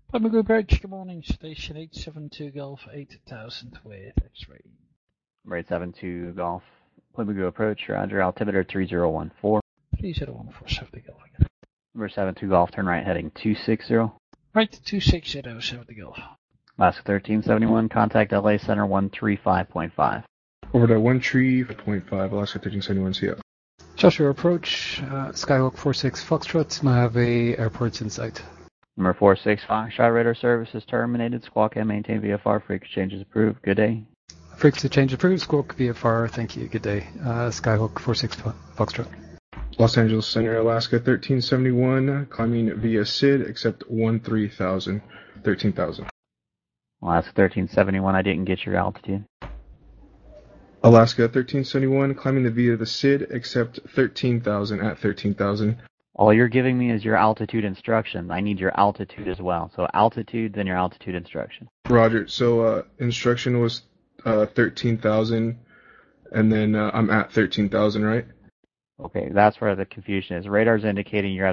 Plymouth Bridge, good morning, station 872 Golf 8000 with X-ray. Number 872 Golf, Plymouth approach, roger, altimeter 3014. 301470 Golf again. Number 72 Golf, turn right heading 260. Right, 26070 Golf. Alaska 1371, contact LA Center 135.5. Over to 135.5, Alaska 1371, see ya. Joshua approach, Skyhawk 46 Foxtrot, Mojave Airport's in sight. Number 46 Foxtrot, radar service is terminated. Squawk and maintain VFR. Freak exchange is approved. Good day. Frequency change approved. Squawk VFR. Thank you. Good day. Skyhawk 46 Foxtrot. Los Angeles Center, Alaska 1371, climbing via SID, except 13,000. Alaska 1371, I didn't get your altitude. Alaska 1371, climbing via the SID, except 13,000 at 13,000. All you're giving me is your altitude instruction. I need your altitude as well. So altitude, then your altitude instruction. Roger. So instruction was 13,000, and then I'm at 13,000, right? Okay, that's where the confusion is. Radar's indicating you're at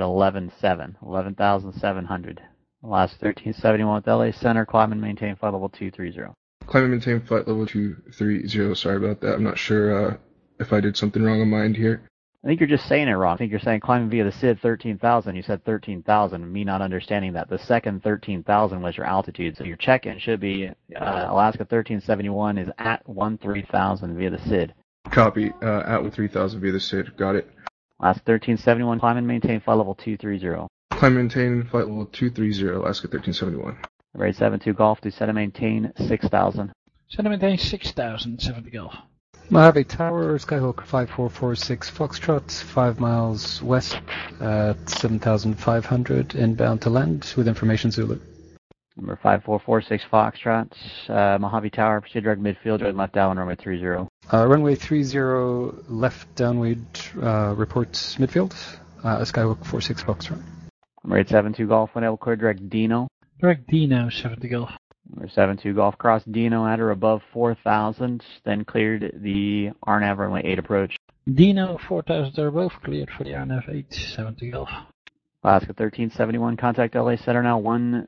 11,700. Alaska 1371 with LA Center, climb and maintain flight level 230. Climb and maintain flight level 230. Sorry about that. I'm not sure if I did something wrong on my end here. I think you're just saying it wrong. I think you're saying climbing via the SID 13,000. You said 13,000. Me not understanding that. The second 13,000 was your altitude. So your check-in should be Alaska 1371 is at 13,000 via the SID. Copy. At 13,000 via the SID. Got it. Alaska 1371, climb and maintain flight level 230. Climb and maintain flight level 230, Alaska 1371. Rate 72 Golf, do set and maintain 6,000. Set and maintain 6,000, 70 Golf. Mojave Tower, Skyhawk 5446 Foxtrot, 5 miles west at 7,500, inbound to land with information Zulu. Number 5446 Foxtrot, Mojave Tower, proceed direct midfield, right left down, runway 30. Runway 30, left downwind, reports midfield, Skyhawk 46 Foxtrot. Number 872 Golf, when able clear direct Dino. Direct Dino, 70 Golf. Number 72 Golf, cross Dino at or above 4,000, then cleared the RNAV runway 8 approach. Dino, 4,000 are both cleared for the RNAV 8, 70 Golf. Alaska 1371, contact LA Center now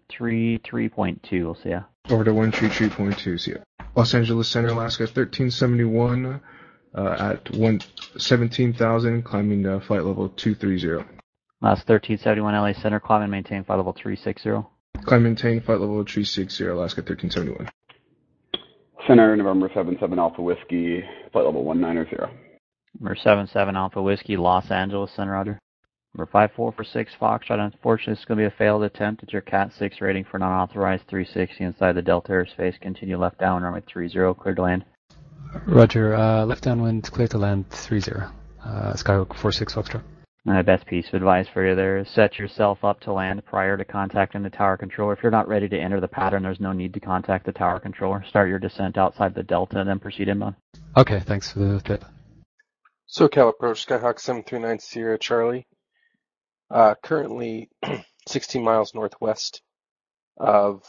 133.2, we'll see ya. Over to 133.2, see ya. Los Angeles Center, Alaska 1371, at 17,000, climbing flight level 230. Alaska 1371, LA Center, climb and maintain flight level 360. Climb and maintain flight level 360, Alaska 1371. Center, November 77 Alpha Whiskey, flight level 190. Number 77 Alpha Whiskey, Los Angeles Center, roger. Number 5446 Foxtrot, unfortunately this is going to be a failed attempt at your Cat 6 rating for non-authorized 360 inside the Delta airspace. Continue left down, runway 30, clear to land. Roger, left downwind, clear to land 30, Skyhawk 46 Foxtrot. My best piece of advice for you there is set yourself up to land prior to contacting the tower controller. If you're not ready to enter the pattern, there's no need to contact the tower controller. Start your descent outside the Delta and then proceed inbound. Okay, thanks for the tip. SoCal approach, Skyhawk 739 Sierra Charlie. Currently 16 miles northwest of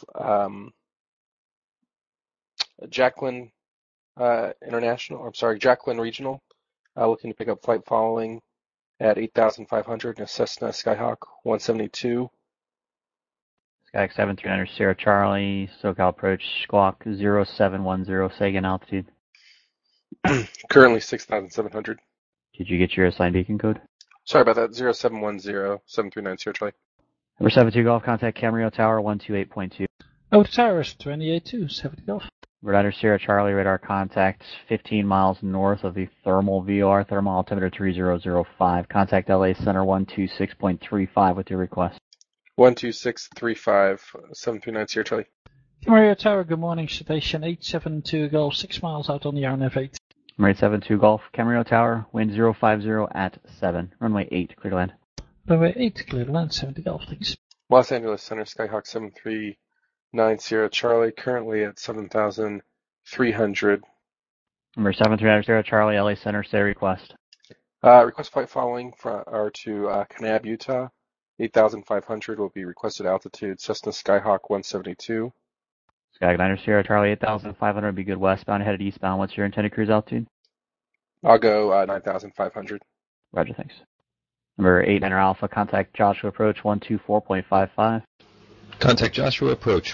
Jacqueline Jacqueline Regional. Looking to pick up flight following at 8,500 in a Cessna Skyhawk 172. Skyhawk 739 Sierra Charlie, SoCal approach, squawk 0710, say again altitude. Currently 6,700. Did you get your assigned beacon code? Sorry about that, 0710 739 Sierra Charlie. Number 72 Golf, contact Camarillo Tower 128.2. Oh, the tower is 28-2, 70 Golf. Radar Sierra Charlie, radar contact 15 miles north of the thermal VOR, thermal altimeter 3005. Contact LA Center 126.35 with your request. 12635, 739 Sierra Charlie. Camarillo Tower, good morning, station 872 Golf, 6 miles out on the RNAV 8. Number 872 Golf, Camarillo Tower, wind 050 at 7. Runway 8, clear to land. Runway 8, clear to land, 70 Golf, thanks. Los Angeles Center, Skyhawk 739 Sierra Charlie, currently at 7,300. Number 739 Sierra Charlie, LA Center, say request. Request flight following to Kanab, Utah. 8,500 will be requested altitude. Cessna Skyhawk 172. Skyhawk 9 Sierra Charlie, 8,500 would be good westbound, headed eastbound. What's your intended cruise altitude? I'll go 9,500. Roger, thanks. Number 8 Enter Alpha, contact Joshua approach 124.55. Contact Joshua, approach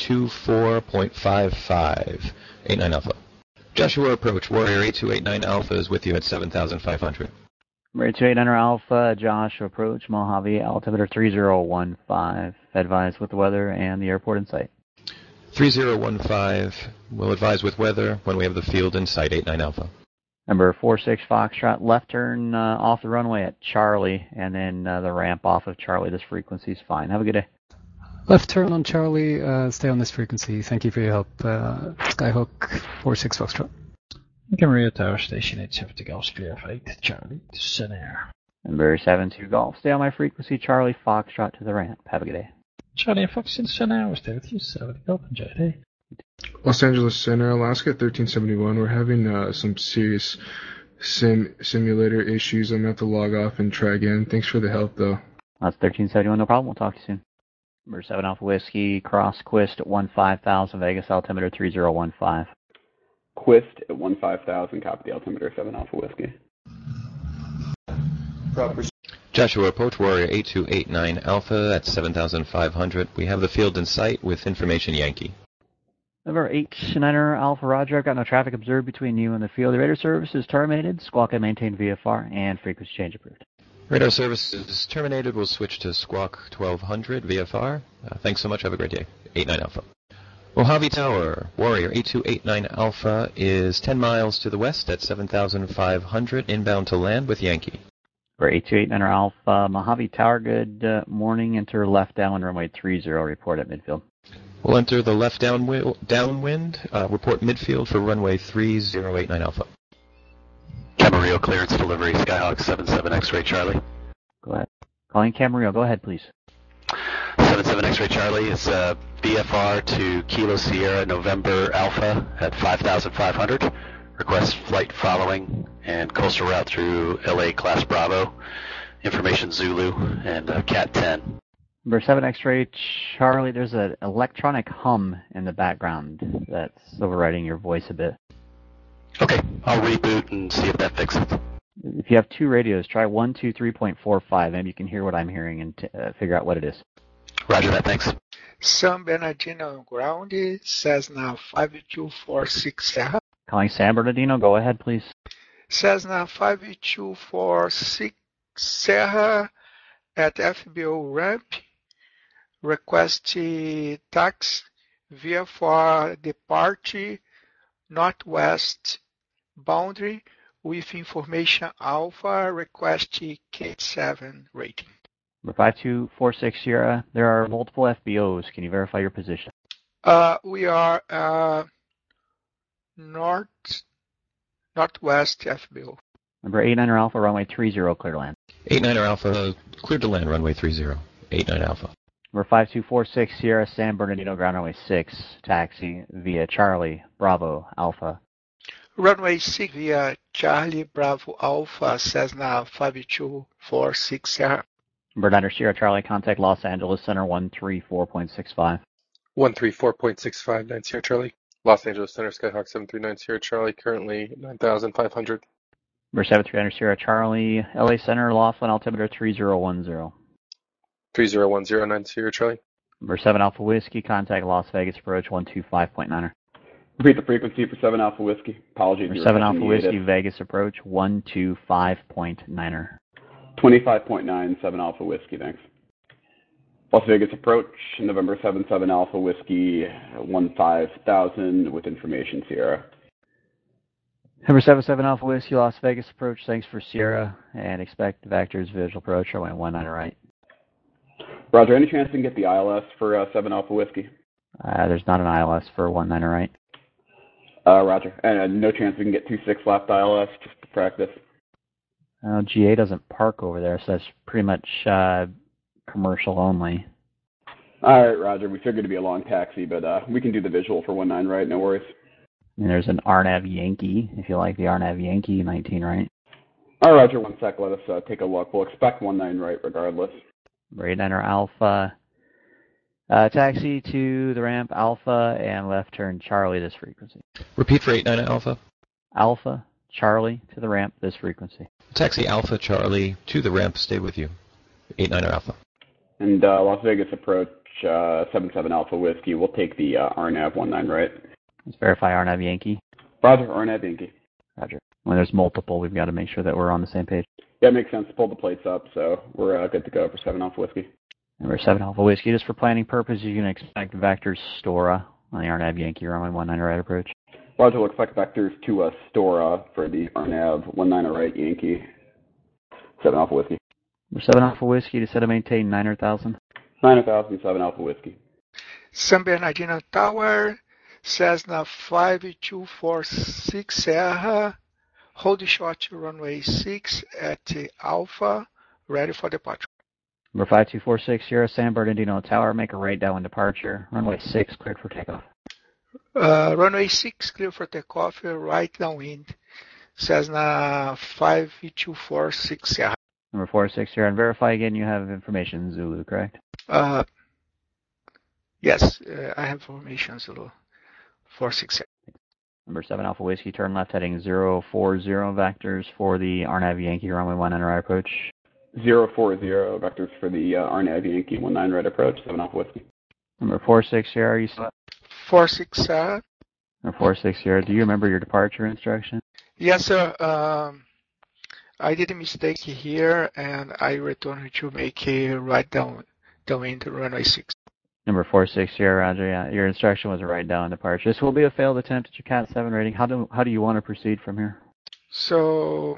124.55, 89 Alpha. Joshua, approach Warrior 8289 Alpha is with you at 7,500. Warrior 8289 Alpha, Josh, approach Mojave, altimeter 3015. Advise with the weather and the airport in sight. 3015, we'll advise with weather when we have the field in sight, 89 Alpha. Number 46 Foxtrot, left turn off the runway at Charlie, and then the ramp off of Charlie. This frequency is fine. Have a good day. Left turn on Charlie, stay on this frequency. Thank you for your help. Skyhawk 46 Foxtrot. Camarillo Tower Station 870 Golf Sierra 8, Charlie to Sun-Air. Number 72 Golf, stay on my frequency, Charlie Foxtrot to the ramp. Have a good day. Charlie Fox in Sun-Air, we'll stay with you. 70 Golf, enjoy the day. Los Angeles Center, Alaska 1371. We're having some serious simulator issues. I'm going to have to log off and try again. Thanks for the help, though. That's 1371, no problem. We'll talk to you soon. Number 7 Alpha Whiskey, cross Quist at 15,000, Vegas, altimeter 3015. Quist at 15,000, copy the altimeter 7 Alpha Whiskey. Joshua, approach Warrior 8289 Alpha at 7,500. We have the field in sight with information Yankee. Number 89er Alpha Roger, I've got no traffic observed between you and the field. The radar service is terminated. Squawk and maintain VFR, and frequency change approved. Radar service is terminated. We'll switch to Squawk 1200 VFR. Thanks so much. Have a great day. 89 Alpha. Mojave Tower, Warrior 8289 Alpha is 10 miles to the west at 7,500, inbound to land with Yankee. For 8289er Alpha, Mojave Tower, good morning. Enter left downwind runway 30, report at midfield. We'll enter the left downwind, report midfield for runway 3089 Alpha. Camarillo clearance delivery, Skyhawk 77 X-ray Charlie. Go ahead. Calling Camarillo, go ahead please. 77 X-ray Charlie is VFR to Kilo Sierra November Alpha at 5,500. Request flight following and coastal route through LA Class Bravo. Information Zulu and Cat 10. Number 7 X-ray Charlie, there's an electronic hum in the background that's overriding your voice a bit. Okay, I'll reboot and see if that fixes it. If you have two radios, try 123.45. Maybe you can hear what I'm hearing and figure out what it is. Roger that, thanks. San Bernardino ground, Cessna 5246 Serra. Calling San Bernardino, go ahead please. Cessna 5246 Serra at FBO ramp. Request taxi VFR departure northwest boundary with information Alpha. Request Kate 7 rating. Number 5246 Sierra, there are multiple FBOs. Can you verify your position? We are northwest FBO. Number 89er Alpha, runway 30, clear to land. 89er Alpha, cleared to land, runway 30. 89 Alpha. Number 5246 Sierra, San Bernardino, ground runway 6, taxi via Charlie, Bravo, Alpha. Runway 6 via Charlie, Bravo, Alpha, Cessna 5246 Sierra. Number 9er Sierra, Charlie, contact Los Angeles Center 134.65. 134.65, Sierra Charlie. Los Angeles Center, Skyhawk 739 Sierra Charlie, currently 9,500. Number 739 Sierra Charlie, LA Center, Laughlin, altimeter 3010. 3010, Sierra Charlie. Number 7 Alpha Whiskey, contact Las Vegas approach 125.9er. Repeat the frequency for 7 Alpha Whiskey. Apologies. Number 7 Alpha Whiskey, Vegas approach 125.9er. 25.9, 7 Alpha Whiskey, thanks. Las Vegas approach, November 7 Alpha Whiskey, 15,000 with information Sierra. Number 77 Alpha Whiskey, Las Vegas approach, thanks for Sierra, and expect Vector's visual approach, runway 19 right. Roger, any chance we can get the ILS for 7 Alpha Whiskey? There's not an ILS for 19 right. Roger, and no chance we can get 26 left ILS just to practice? GA doesn't park over there, so that's pretty much commercial only. All right, Roger, we figured it'd be a long taxi, but we can do the visual for 19 right, no worries. And there's an RNAV Yankee, if you like the RNAV Yankee, 19 right. All right, Roger, one sec, let us take a look. We'll expect 19 right regardless. 89er Alpha, taxi to the ramp Alpha, and left turn Charlie this frequency. Repeat for 89er Alpha. Alpha, Charlie to the ramp this frequency. Taxi Alpha, Charlie to the ramp, stay with you. 89er Alpha. And Las Vegas approach, 77 Alpha Whiskey. We'll take the RNAV 19, right? Let's verify RNAV Yankee. Roger, RNAV Yankee. Roger. When there's multiple, we've got to make sure that we're on the same page. Yeah, makes sense. Pull the plates up, so we're good to go for 7 Alpha Whiskey. Number 7 Alpha Whiskey. Just for planning purposes, you can expect vectors Stora on the RNAV Yankee runway 19 right approach. Roger, looks like vectors to Stora for the RNAV 19 right Yankee. 7 Alpha Whiskey. Number 7 Alpha Whiskey to set to maintain 9,000. 9,000, 7 Alpha Whiskey. San Bernardino Tower, Cessna 5246 Sierra, hold short to runway 6 at Alpha, ready for departure. Number 5246 Sierra, San Bernardino Tower, make a right downwind departure. Runway 6 cleared for takeoff. Runway 6 clear for takeoff, right downwind. Cessna 5246 Sierra. Number 46 Sierra, and verify again you have information Zulu, correct? Yes, I have information Zulu 46 Sierra. Number 7 Alpha Whiskey, turn left heading 040 vectors for the RNAV Yankee runway 19 right approach. 040 vectors for the RNAV Yankee 19 right approach, 7 Alpha Whiskey. Number 46 Sierra, you still 46 Sierra. Number 46 Sierra, do you remember your departure instruction? Yes, sir. I did a mistake here, and I returned to make a right downwind to runway 6. Number 46 Sierra, Roger, yeah. Your instruction was a right down departure. This will be a failed attempt at your Cat 7 rating. How do you want to proceed from here? So,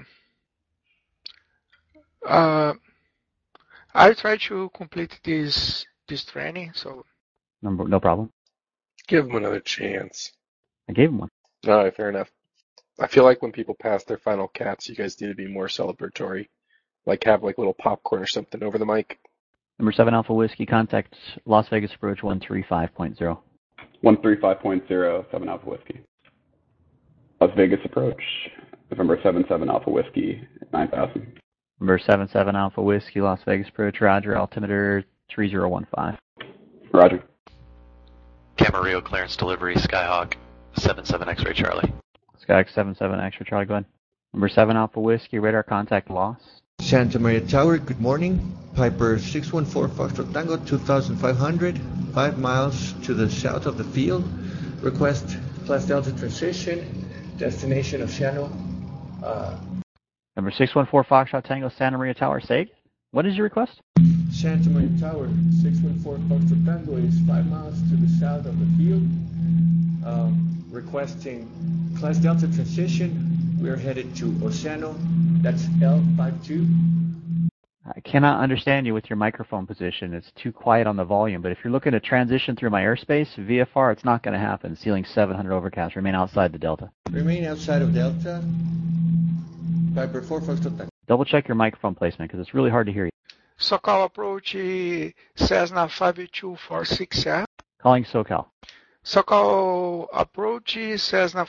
I try to complete this training. So, No problem. Give him another chance. I gave him one. All right, fair enough. I feel like when people pass their final cats, you guys need to be more celebratory. Like have like little popcorn or something over the mic. Number 7 Alpha Whiskey, contact Las Vegas approach 135.0. 135.0, 7 Alpha Whiskey. Las Vegas approach, November 7 Alpha Whiskey, 9,000. Number 77 Alpha Whiskey, Las Vegas approach, Roger, altimeter 3015. Roger. Camarillo clearance delivery, Skyhawk 77 X-ray Charlie. Skyhawk 77 X-ray Charlie, go ahead. Number 7 Alpha Whiskey, radar contact loss. Santa Maria Tower, good morning. Piper 614 Foxtrot Tango, 2,500, 5 miles to the south of the field. Request plus Delta transition, destination Oceano. Number 614 Foxtrot Tango, Santa Maria Tower, say. What is your request? Santa Maria Tower, 614 Foxtrot Tango is 5 miles to the south of the field. Requesting class Delta transition. We're headed to Oceano. That's L52. I cannot understand you with your microphone position. It's too quiet on the volume. But if you're looking to transition through my airspace, VFR, it's not going to happen. Ceiling 700 overcast. Remain outside the Delta. Remain outside of Delta. Piper 4 Foxtrot Tango. Double check your microphone placement because it's really hard to hear you. SoCal approach Cessna 5246 Sierra. Calling SoCal. SoCal approach Cessna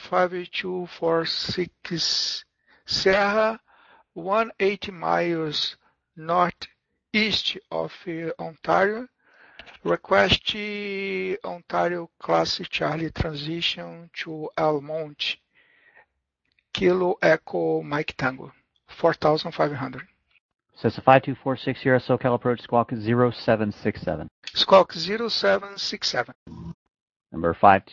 5246 Sierra, 180 miles northeast of Ontario. Request Ontario Class Charlie transition to Almont. Kilo Echo Mike Tango, 4,500. Cessna 5246 Sierra, SoCal approach, squawk 0767. Squawk 0767. Number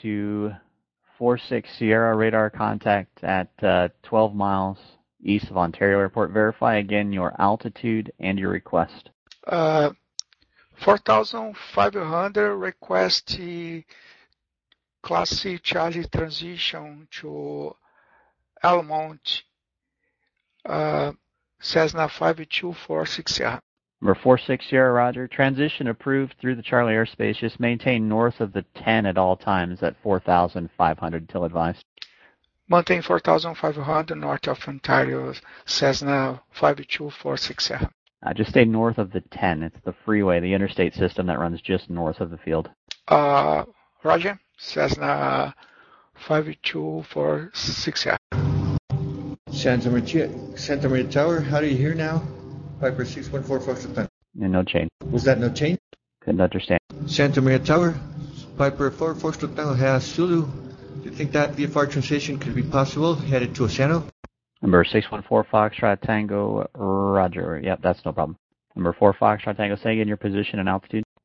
5246 Sierra, radar contact at 12 miles east of Ontario Airport. Verify again your altitude and your request. 4,500, request Class C Charlie transition to Almont, Cessna 5246 Sierra. Number 46 Sierra, Roger. Transition approved through the Charlie airspace. Just maintain north of the 10 at all times at 4,500 until advised. Maintain 4,500 north of Ontario, Cessna 5246 Sierra. Just stay north of the 10. It's the freeway, the interstate system that runs just north of the field. Roger. Cessna 5246 Sierra. Santa Maria Tower, how do you hear now? Piper 614 Foxtrot Tango. And no change. Was that no change? Couldn't understand. Santa Maria Tower, Piper 4 Foxtrot Tango has Zulu. Do you think that VFR transition could be possible headed to Oceano? Number 614 Foxtrot Tango, Roger. Yep, that's no problem. Number 4 Foxtrot Tango, say again your position and altitude.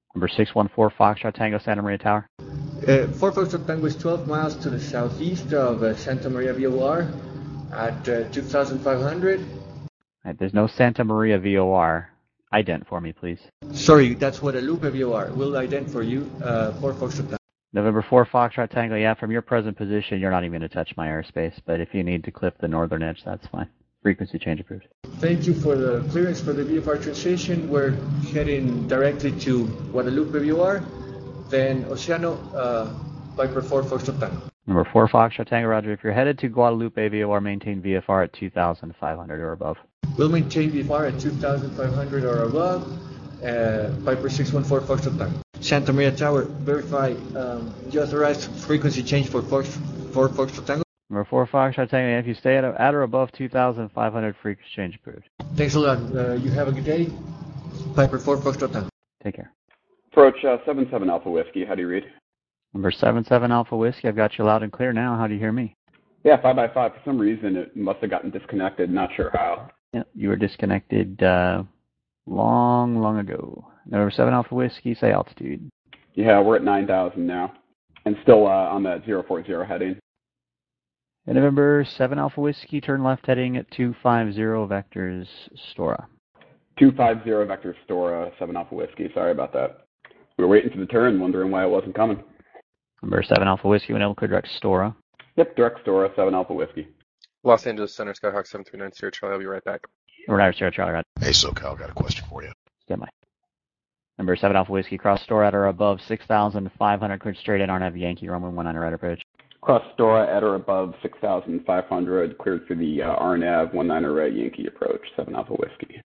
Number 614 Foxtrot Tango Santa Maria Tower. 4 Foxtrot Tango is 12 miles to the southeast of Santa Maria VOR at 2,500. Right, there's no Santa Maria VOR. Ident for me, please. Sorry, that's Guadalupe VOR. We'll ident for you. 4 Foxtrot Tango. November 4 Foxtrot Tango. Yeah, from your present position, you're not even going to touch my airspace. But if you need to clip the northern edge, that's fine. Frequency change approved. Thank you for the clearance for the VFR transition. We're heading directly to Guadalupe VOR, then Oceano, Viper 4 Foxtrot Tango. Number 4 Foxtrot Tango, roger. If you're headed to Guadalupe VOR, maintain VFR at 2,500 or above. We'll maintain VFR at 2,500 or above. Viper 614 Foxtrot Tango. Santa Maria Tower, verify you authorized frequency change for 4 Foxtrot Tango. Number 4 Foxtrot Tango, if you stay at or above 2,500, frequency change approved. Thanks a lot. You have a good day. Viper 4 Foxtrot Tango. Take care. Approach 77 Alpha Whiskey. How do you read? Number 77 Alpha Whiskey, I've got you loud and clear now. How do you hear me? Yeah, 5x5. For some reason, it must have gotten disconnected. Not sure how. Yeah, you were disconnected long ago. Number 7 Alpha Whiskey, say altitude. Yeah, we're at 9,000 now. And still on that 040 heading. And November 7 Alpha Whiskey, turn left heading at 250 vectors Stora. 250 vectors Stora, 7 Alpha Whiskey. Sorry about that. We were waiting for the turn, wondering why it wasn't coming. Number 7 Alpha Whiskey, when clear direct Stora. Yep, direct Stora, 7 Alpha Whiskey. Los Angeles Center, Skyhawk 739 Sierra Charlie. I'll be right back. We're Sierra Charlie, right? Hey, SoCal, got a question for you. Stand by. Number 7 Alpha Whiskey, cross Stora at or above 6,500, cleared straight in, RNAV Yankee, Roman 19 right approach. Cross Stora at or above 6,500, cleared through the RNAV 19 right Yankee approach, 7 Alpha Whiskey.